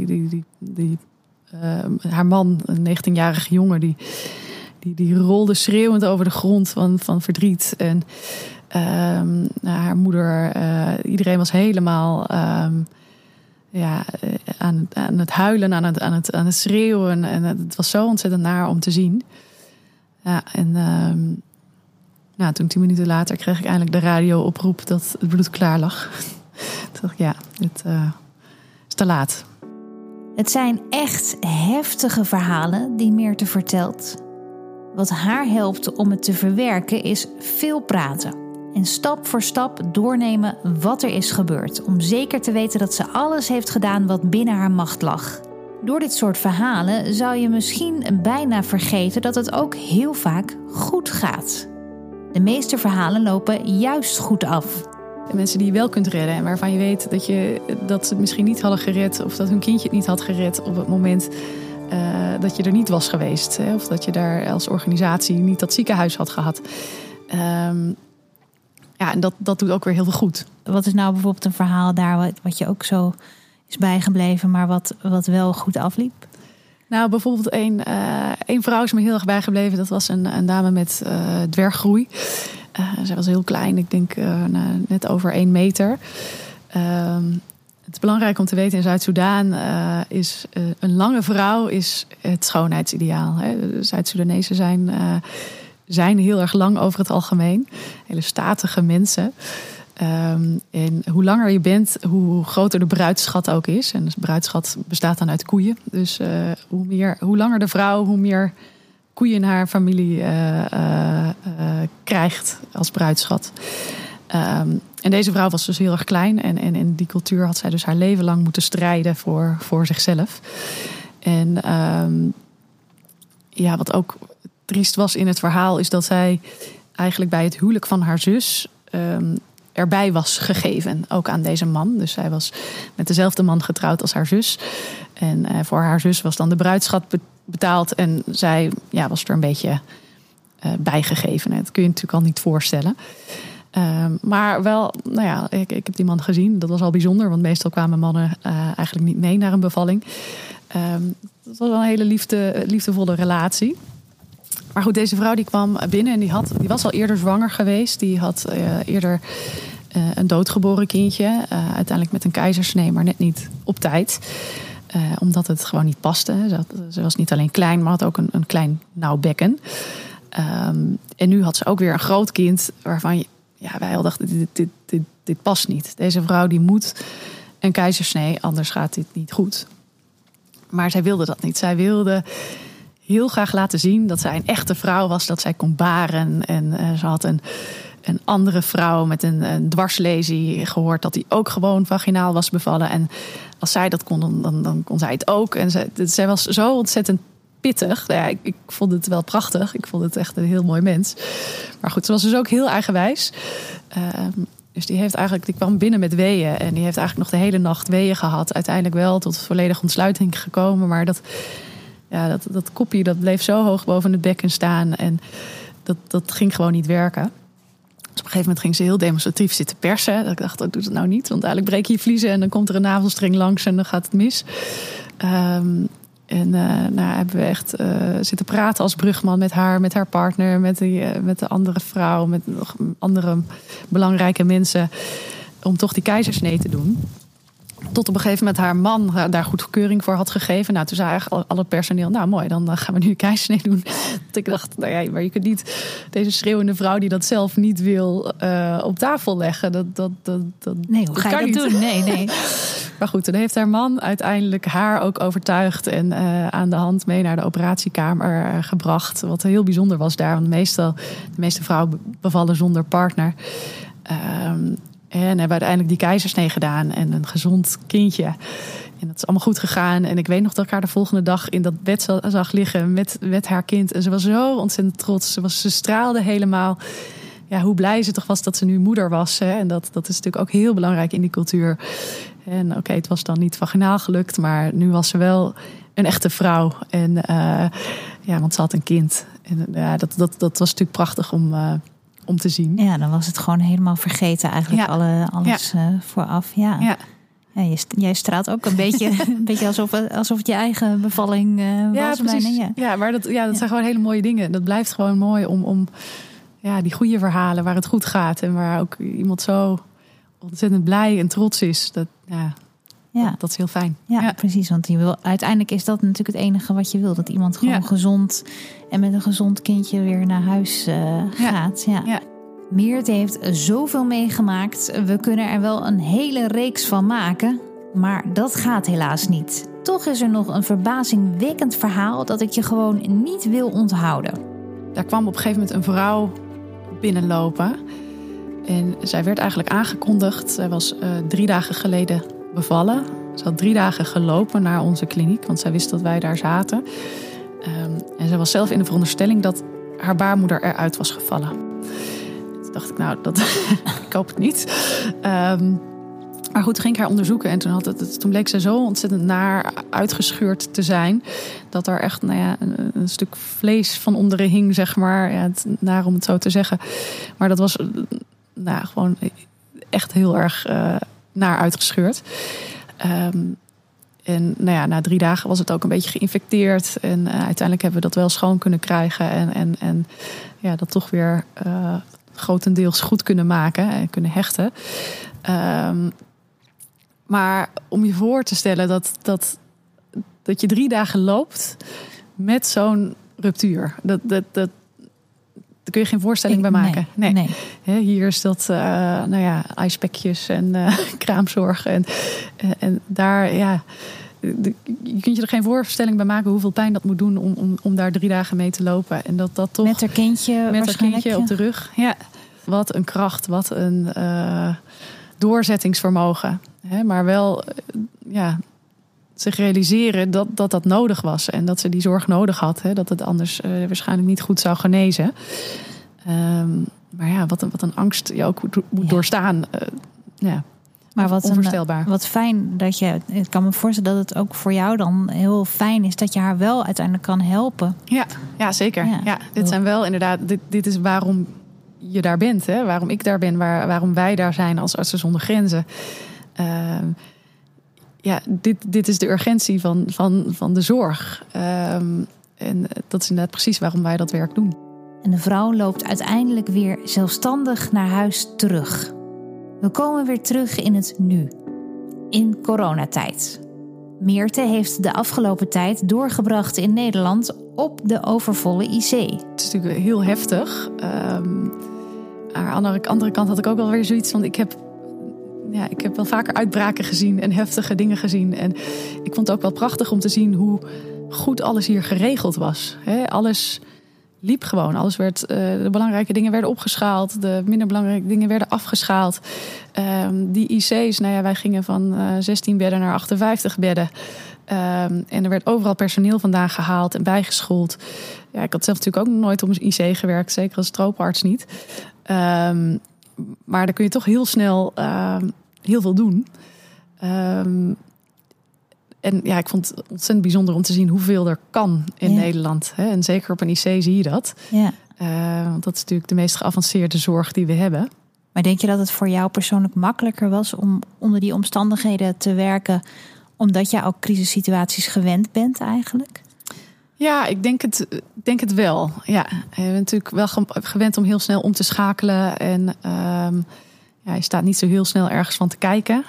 haar man, een 19-jarige jongen, die rolde schreeuwend over de grond van verdriet. En haar moeder, iedereen was helemaal aan het huilen, aan het schreeuwen. En het was zo ontzettend naar om te zien. Ja, en toen 10 minuten later kreeg ik eindelijk de radio-oproep dat het bloed klaar lag. Toen dacht ik, dit is te laat. Het zijn echt heftige verhalen die Meerte vertelt. Wat haar helpt om het te verwerken is veel praten. En stap voor stap doornemen wat er is gebeurd. Om zeker te weten dat ze alles heeft gedaan wat binnen haar macht lag. Door dit soort verhalen zou je misschien bijna vergeten dat het ook heel vaak goed gaat. De meeste verhalen lopen juist goed af. De mensen die je wel kunt redden en waarvan je weet dat ze het misschien niet hadden gered, of dat hun kindje het niet had gered op het moment dat je er niet was geweest. Hè? Of dat je daar als organisatie niet dat ziekenhuis had gehad. En dat doet ook weer heel veel goed. Wat is nou bijvoorbeeld een verhaal daar wat je ook zo is bijgebleven, maar wat wel goed afliep? Nou, bijvoorbeeld één vrouw is me heel erg bijgebleven. Dat was een dame met dwerggroei. Zij was heel klein, ik denk net over 1 meter. Het is belangrijk om te weten, in Zuid-Soedan is een lange vrouw is het schoonheidsideaal. Hè. De Zuid-Soedanezen zijn heel erg lang over het algemeen. Hele statige mensen. En hoe langer je bent, hoe groter de bruidsschat ook is. En de bruidsschat bestaat dan uit koeien. Dus hoe langer de vrouw, hoe meer koeien haar familie krijgt als bruidsschat. En deze vrouw was dus heel erg klein. En in die cultuur had zij dus haar leven lang moeten strijden voor zichzelf. En wat ook triest was in het verhaal, is dat zij eigenlijk bij het huwelijk van haar zus erbij was gegeven, ook aan deze man. Dus zij was met dezelfde man getrouwd als haar zus. En voor haar zus was dan de bruidsschat betaald. En zij was er een beetje bijgegeven. Dat kun je natuurlijk al niet voorstellen. Maar wel, ik heb die man gezien. Dat was al bijzonder, want meestal kwamen mannen eigenlijk niet mee naar een bevalling. Dat was wel een hele liefdevolle relatie. Maar goed, deze vrouw die kwam binnen en die was al eerder zwanger geweest. Die had eerder een doodgeboren kindje. Uiteindelijk met een keizersnee, maar net niet op tijd. Omdat het gewoon niet paste. Ze was niet alleen klein, maar had ook een klein nauw bekken. En nu had ze ook weer een groot kind waarvan wij al dachten, dit past niet. Deze vrouw die moet een keizersnee, anders gaat dit niet goed. Maar zij wilde dat niet. Zij wilde heel graag laten zien dat zij een echte vrouw was, dat zij kon baren. En ze had een andere vrouw met een dwarslesie gehoord dat die ook gewoon vaginaal was bevallen. En als zij dat kon, dan kon zij het ook. En zij was zo ontzettend pittig. Ja, ik vond het wel prachtig. Ik vond het echt een heel mooi mens. Maar goed, ze was dus ook heel eigenwijs. Dus die kwam binnen met weeën. En die heeft eigenlijk nog de hele nacht weeën gehad. Uiteindelijk wel tot volledige ontsluiting gekomen. Maar dat koppie dat bleef zo hoog boven het bekken staan. En dat ging gewoon niet werken. Dus op een gegeven moment ging ze heel demonstratief zitten persen. Dat ik dacht, doe het nou niet. Want eigenlijk breek je je vliezen en dan komt er een navelstreng langs en dan gaat het mis. Hebben we echt zitten praten als brugman met haar partner, met de andere vrouw, met nog andere belangrijke mensen, om toch die keizersnee te doen. Tot op een gegeven moment haar man daar goedkeuring voor had gegeven. Nou, toen zei eigenlijk al het personeel, nou mooi, dan gaan we nu een keizersnee doen. Dat ik dacht, maar je kunt niet deze schreeuwende vrouw die dat zelf niet wil op tafel leggen. Nee, hoe ga je dat doen? Nee. Maar goed, toen heeft haar man uiteindelijk haar ook overtuigd en aan de hand mee naar de operatiekamer gebracht. Wat heel bijzonder was daar, want de meeste vrouwen bevallen zonder partner. En hebben uiteindelijk die keizersnee gedaan en een gezond kindje. En dat is allemaal goed gegaan. En ik weet nog dat ik haar de volgende dag in dat bed zag liggen met haar kind. En ze was zo ontzettend trots. Ze straalde helemaal. Ja, hoe blij ze toch was dat ze nu moeder was. Hè? En dat is natuurlijk ook heel belangrijk in die cultuur. En oké, het was dan niet vaginaal gelukt, maar nu was ze wel een echte vrouw. En want ze had een kind. En dat was natuurlijk prachtig om te zien. Ja, dan was het gewoon helemaal vergeten eigenlijk. Alles vooraf. Ja. Jij straalt ook een beetje alsof het je eigen bevalling was. Precies. Bijna, ja, maar dat zijn gewoon hele mooie dingen. Dat blijft gewoon mooi om die goede verhalen waar het goed gaat. En waar ook iemand zo ontzettend blij en trots is. Dat is heel fijn. Ja, precies. Want uiteindelijk is dat natuurlijk het enige wat je wil. Dat iemand gewoon gezond en met een gezond kindje weer naar huis gaat. Ja. Meerte heeft zoveel meegemaakt. We kunnen er wel een hele reeks van maken. Maar dat gaat helaas niet. Toch is er nog een verbazingwekkend verhaal dat ik je gewoon niet wil onthouden. Daar kwam op een gegeven moment een vrouw binnenlopen. En zij werd eigenlijk aangekondigd. Zij was 3 dagen geleden bevallen. Ze had 3 dagen gelopen naar onze kliniek, want zij wist dat wij daar zaten. En zij was zelf in de veronderstelling dat haar baarmoeder eruit was gevallen. Toen dacht ik, ik hoop het niet. Maar goed, toen ging ik haar onderzoeken en toen bleek ze zo ontzettend naar uitgescheurd te zijn, dat er echt een stuk vlees van onderen hing, zeg maar. Ja, naar om het zo te zeggen. Maar dat was gewoon echt heel erg naar uitgescheurd. En na 3 dagen was het ook een beetje geïnfecteerd. En uiteindelijk hebben we dat wel schoon kunnen krijgen. En dat toch weer grotendeels goed kunnen maken en kunnen hechten. Maar om je voor te stellen dat je 3 dagen loopt met zo'n ruptuur. Daar kun je geen voorstelling bij maken. Nee. Hier is dat ijspekjes en kraamzorg. En daar, je kunt je er geen voorstelling bij maken hoeveel pijn dat moet doen om daar 3 dagen mee te lopen. En dat toch met haar kindje op de rug. Ja. Wat een kracht, wat een doorzettingsvermogen. Maar wel zich realiseren dat nodig was. En dat ze die zorg nodig had. Dat het anders waarschijnlijk niet goed zou genezen. Maar wat een angst je ook moet doorstaan. Maar onvoorstelbaar. Wat fijn dat je... Ik kan me voorstellen dat het ook voor jou dan heel fijn is dat je haar wel uiteindelijk kan helpen. Ja, zeker. Ja, dit zijn wel inderdaad... Dit is waarom je daar bent. Waarom ik daar ben. Waarom wij daar zijn als Artsen zonder Grenzen. Dit is de urgentie van de zorg. En dat is inderdaad precies waarom wij dat werk doen. En de vrouw loopt uiteindelijk weer zelfstandig naar huis terug. We komen weer terug in het nu. In coronatijd. Meerte heeft de afgelopen tijd doorgebracht in Nederland op de overvolle IC. Het is natuurlijk heel heftig. Aan de andere kant had ik ook wel weer zoiets van... Ik heb wel vaker uitbraken gezien en heftige dingen gezien. En ik vond het ook wel prachtig om te zien hoe goed alles hier geregeld was. Alles liep gewoon. Alles werd, de belangrijke dingen werden opgeschaald. De minder belangrijke dingen werden afgeschaald. Die IC's, wij gingen van 16 bedden naar 58 bedden. En er werd overal personeel vandaan gehaald en bijgeschoold. Ja, ik had zelf natuurlijk ook nog nooit op een IC gewerkt. Zeker als tropenarts niet. Maar dan kun je toch heel snel heel veel doen. En ja, ik vond het ontzettend bijzonder om te zien hoeveel er kan in Nederland. Hè? En zeker op een IC zie je dat. Ja. Want dat is natuurlijk de meest geavanceerde zorg die we hebben. Maar denk je dat het voor jou persoonlijk makkelijker was om onder die omstandigheden te werken, omdat je ook crisissituaties gewend bent eigenlijk? Ja, ik denk het wel. Ja, je bent natuurlijk wel gewend om heel snel om te schakelen. En je staat niet zo heel snel ergens van te kijken.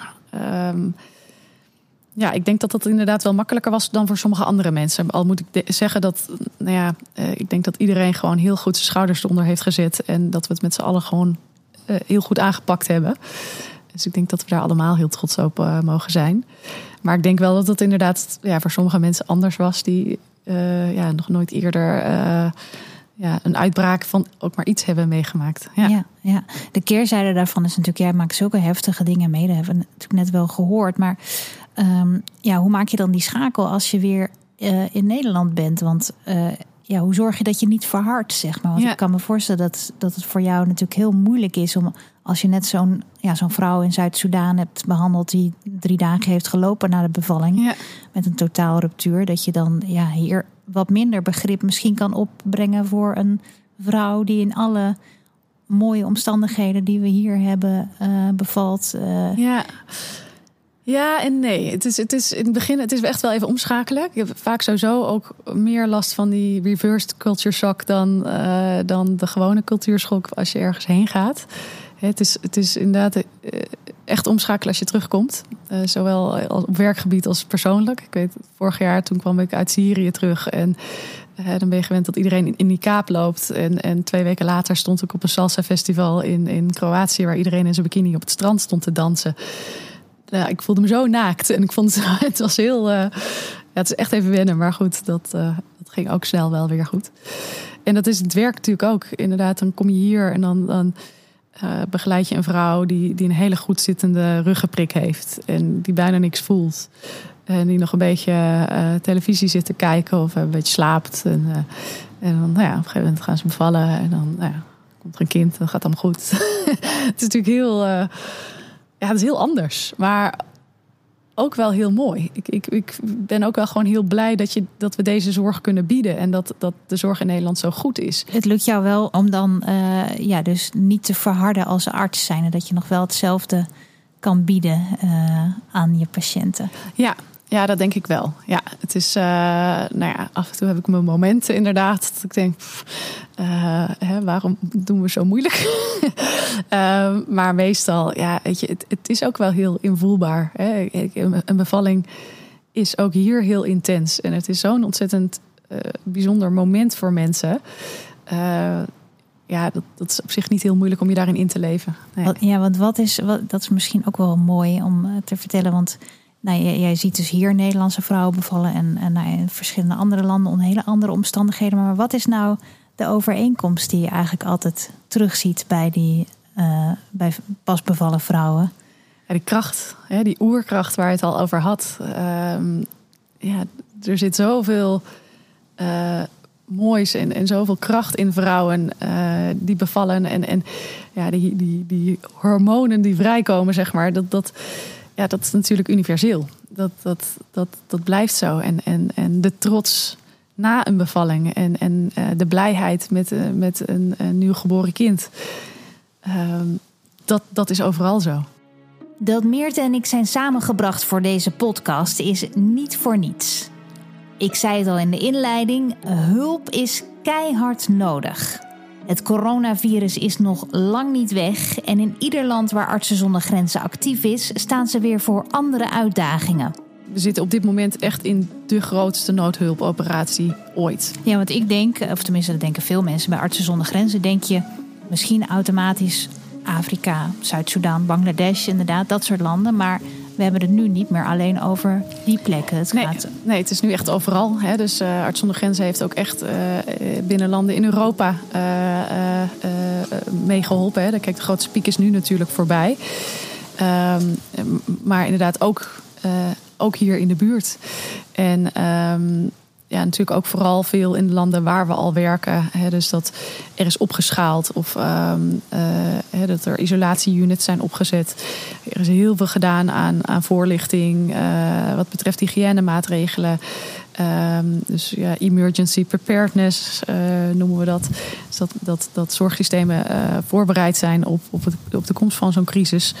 Ik denk dat dat inderdaad wel makkelijker was dan voor sommige andere mensen. Al moet ik zeggen dat, ik denk dat iedereen gewoon heel goed zijn schouders eronder heeft gezet. En dat we het met z'n allen gewoon heel goed aangepakt hebben. Dus ik denk dat we daar allemaal heel trots op mogen zijn. Maar ik denk wel dat het inderdaad voor sommige mensen anders was die nog nooit eerder een uitbraak van ook maar iets hebben meegemaakt. Ja. De keerzijde daarvan is natuurlijk, jij maakt zulke heftige dingen mee. Dat hebben we natuurlijk net wel gehoord. Maar hoe maak je dan die schakel als je weer in Nederland bent? Want hoe zorg je dat je niet verhardt, zeg maar? Want ik kan me voorstellen dat het voor jou natuurlijk heel moeilijk is om, als je net zo'n vrouw in Zuid-Soedan hebt behandeld die 3 dagen heeft gelopen na de bevalling met een totaalruptuur, dat je dan hier wat minder begrip misschien kan opbrengen voor een vrouw die in alle mooie omstandigheden die we hier hebben bevalt. Ja en nee. Het is in het begin, het is echt wel even omschakelen. Ik heb vaak sowieso ook meer last van die reversed culture shock dan de gewone cultuurschok als je ergens heen gaat. Het is inderdaad echt omschakelen als je terugkomt. Zowel op werkgebied als persoonlijk. Ik weet, vorig jaar toen kwam ik uit Syrië terug. En dan ben je gewend dat iedereen in die kaap loopt. En 2 weken later stond ik op een salsa festival in Kroatië, waar iedereen in zijn bikini op het strand stond te dansen. Ik voelde me zo naakt. En ik vond het was heel... het is echt even wennen. Maar goed, dat ging ook snel wel weer goed. En dat is het werk natuurlijk ook. Inderdaad, dan kom je hier en dan begeleid je een vrouw die een hele goed zittende ruggenprik heeft. En die bijna niks voelt. En die nog een beetje televisie zit te kijken of een beetje slaapt. En dan, op een gegeven moment gaan ze bevallen. En dan komt er een kind en dan gaat het allemaal goed. Het is natuurlijk heel... het is heel anders. Maar ook wel heel mooi. Ik ben ook wel gewoon heel blij dat we deze zorg kunnen bieden. En dat de zorg in Nederland zo goed is. Het lukt jou wel om dan dus niet te verharden als arts zijn. En dat je nog wel hetzelfde kan bieden aan je patiënten. Ja, dat denk ik wel. Ja, het is, af en toe heb ik mijn momenten inderdaad. Dat ik denk, waarom doen we zo moeilijk? Maar meestal, weet je, het is ook wel heel invoelbaar. Hè? Een bevalling is ook hier heel intens. En het is zo'n ontzettend bijzonder moment voor mensen. Dat is op zich niet heel moeilijk om je daarin in te leven. Nee. Ja, want dat is misschien ook wel mooi om te vertellen. Want jij ziet dus hier Nederlandse vrouwen bevallen en in verschillende andere landen onder hele andere omstandigheden. Maar wat is nou de overeenkomst die je eigenlijk altijd terugziet bij pas bevallen vrouwen? Ja, die kracht, die oerkracht waar je het al over had. Er zit zoveel moois en zoveel kracht in vrouwen die bevallen. En die hormonen die vrijkomen, zeg maar, dat is natuurlijk universeel. Dat blijft zo. En de trots na een bevalling en de blijheid met een nieuw geboren kind. Dat is overal zo. Dat Meerte en ik zijn samengebracht voor deze podcast is niet voor niets. Ik zei het al in de inleiding, hulp is keihard nodig. Het coronavirus is nog lang niet weg en in ieder land waar Artsen zonder Grenzen actief is, staan ze weer voor andere uitdagingen. We zitten op dit moment echt in de grootste noodhulpoperatie ooit. Ja, want ik denk, of tenminste dat denken veel mensen bij Artsen zonder Grenzen, denk je misschien automatisch Afrika, Zuid-Soedan, Bangladesh, inderdaad, dat soort landen. Maar we hebben het nu niet meer alleen over die plekken. Nee, het is nu echt overal. Hè. Dus Artsen zonder Grenzen heeft ook echt binnen landen in Europa meegeholpen. Hè. Kijk, de grootste piek is nu natuurlijk voorbij. Maar inderdaad ook hier in de buurt. En natuurlijk ook vooral veel in de landen waar we al werken. Hè, dus dat er is opgeschaald of dat er isolatieunits zijn opgezet. Er is heel veel gedaan aan voorlichting wat betreft hygiënemaatregelen. Dus emergency preparedness noemen we dat. Dus dat zorgsystemen voorbereid zijn op de komst van zo'n crisis.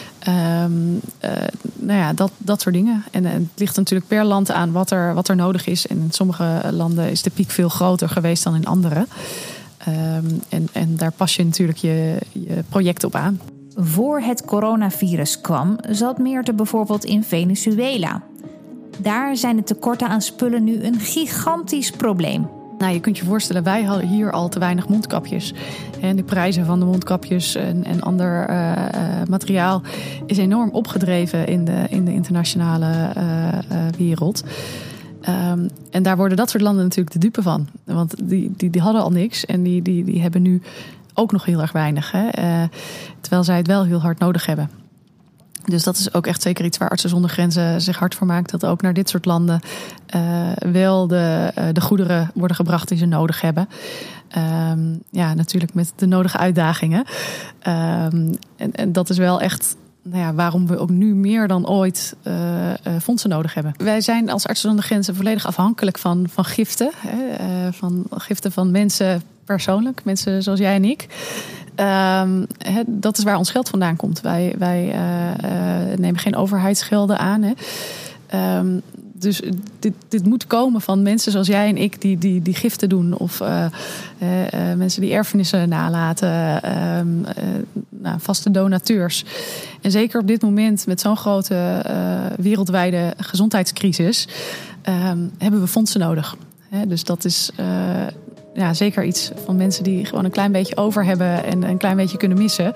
Dat soort dingen. En het ligt natuurlijk per land aan wat er nodig is. En in sommige landen is de piek veel groter geweest dan in andere. En daar pas je natuurlijk je project op aan. Voor het coronavirus kwam, zat Meerte bijvoorbeeld in Venezuela. Daar zijn de tekorten aan spullen nu een gigantisch probleem. Nou, je kunt je voorstellen, wij hadden hier al te weinig mondkapjes. En de prijzen van de mondkapjes en ander materiaal is enorm opgedreven in de internationale wereld. En daar worden dat soort landen natuurlijk de dupe van. Want die hadden al niks en die hebben nu ook nog heel erg weinig. Hè? Terwijl zij het wel heel hard nodig hebben. Dus dat is ook echt zeker iets waar Artsen zonder Grenzen zich hard voor maakt. Dat ook naar dit soort landen wel de goederen worden gebracht die ze nodig hebben. Natuurlijk met de nodige uitdagingen. En dat is wel echt waarom we ook nu meer dan ooit fondsen nodig hebben. Wij zijn als Artsen zonder Grenzen volledig afhankelijk van giften. Van giften van mensen persoonlijk. Mensen zoals jij en ik. Dat is waar ons geld vandaan komt. Wij nemen geen overheidsgelden aan. Hè. Dus dit moet komen van mensen zoals jij en ik die giften doen. Of mensen die erfenissen nalaten. Vaste donateurs. En zeker op dit moment met zo'n grote wereldwijde gezondheidscrisis hebben we fondsen nodig. Dus dat is zeker iets van mensen die gewoon een klein beetje over hebben en een klein beetje kunnen missen.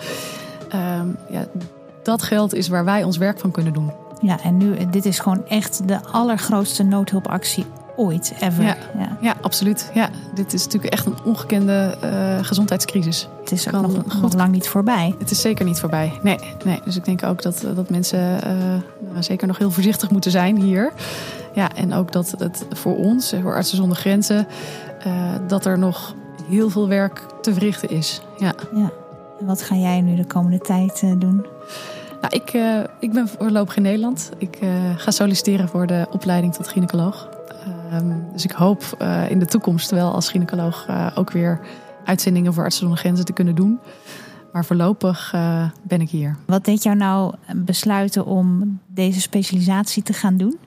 Dat geld is waar wij ons werk van kunnen doen. Ja, en nu, dit is gewoon echt de allergrootste noodhulpactie ooit, ever. Ja, absoluut. Ja, dit is natuurlijk echt een ongekende gezondheidscrisis. Het is ook nog lang niet voorbij. Het is zeker niet voorbij. Nee. Dus ik denk ook dat mensen zeker nog heel voorzichtig moeten zijn hier. Ja, en ook dat het voor ons, voor Artsen zonder Grenzen, dat er nog heel veel werk te verrichten is. Ja. En wat ga jij nu de komende tijd doen? Nou, ik ben voorlopig in Nederland. Ik ga solliciteren voor de opleiding tot gynaecoloog. Dus ik hoop in de toekomst wel als gynaecoloog ook weer uitzendingen voor Artsen zonder Grenzen te kunnen doen. Maar voorlopig ben ik hier. Wat deed jou nou besluiten om deze specialisatie te gaan doen?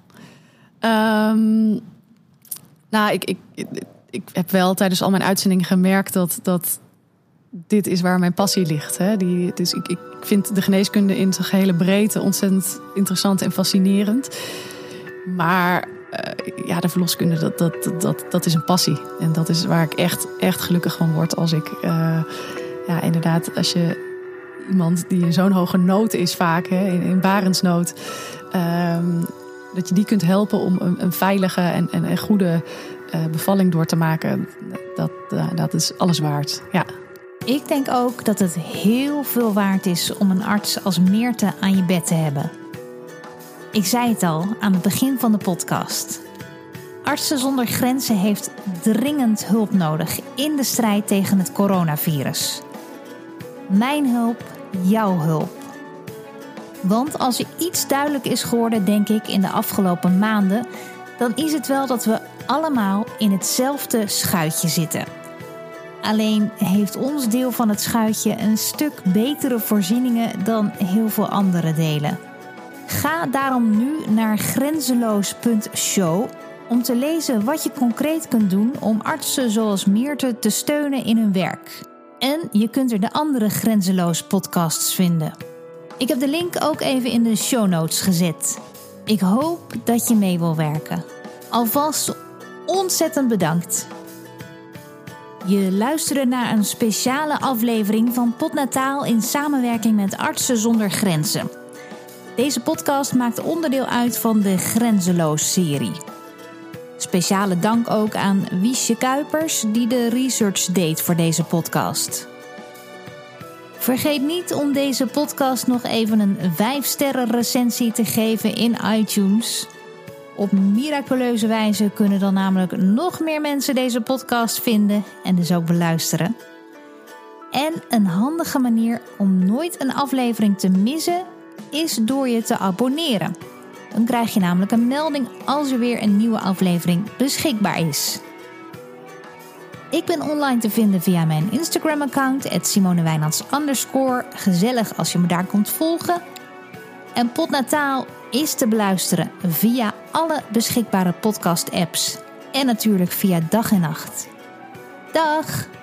Ik heb wel tijdens al mijn uitzendingen gemerkt dat dit is waar mijn passie ligt. Hè. Dus ik vind de geneeskunde in zijn gehele breedte ontzettend interessant en fascinerend. Maar de verloskunde, dat is een passie. En dat is waar ik echt gelukkig van word als ik inderdaad, als je iemand die in zo'n hoge nood is vaak, hè, in barensnood, dat je die kunt helpen om een veilige en goede bevalling door te maken. Dat is alles waard. Ja. Ik denk ook dat het heel veel waard is om een arts als Meerte aan je bed te hebben. Ik zei het al aan het begin van de podcast. Artsen zonder Grenzen heeft dringend hulp nodig in de strijd tegen het coronavirus. Mijn hulp, jouw hulp. Want als er iets duidelijk is geworden, denk ik, in de afgelopen maanden, dan is het wel dat we allemaal in hetzelfde schuitje zitten. Alleen heeft ons deel van het schuitje een stuk betere voorzieningen dan heel veel andere delen. Ga daarom nu naar grenzeloos.show om te lezen wat je concreet kunt doen om artsen zoals Meerte te steunen in hun werk. En je kunt er de andere Grenzeloos podcasts vinden. Ik heb de link ook even in de show notes gezet. Ik hoop dat je mee wil werken. Alvast ontzettend bedankt. Je luisterde naar een speciale aflevering van Podnataal in samenwerking met Artsen zonder Grenzen. Deze podcast maakt onderdeel uit van de Grenzeloos-serie. Speciale dank ook aan Wiesje Kuipers die de research deed voor deze podcast. Vergeet niet om deze podcast nog even een 5-sterren recensie te geven in iTunes. Op miraculeuze wijze kunnen dan namelijk nog meer mensen deze podcast vinden en dus ook beluisteren. En een handige manier om nooit een aflevering te missen is door je te abonneren. Dan krijg je namelijk een melding als er weer een nieuwe aflevering beschikbaar is. Ik ben online te vinden via mijn Instagram-account @SimoneWijnands_. Gezellig als je me daar komt volgen. En Podnataal is te beluisteren via alle beschikbare podcast-apps. En natuurlijk via dag en nacht. Dag!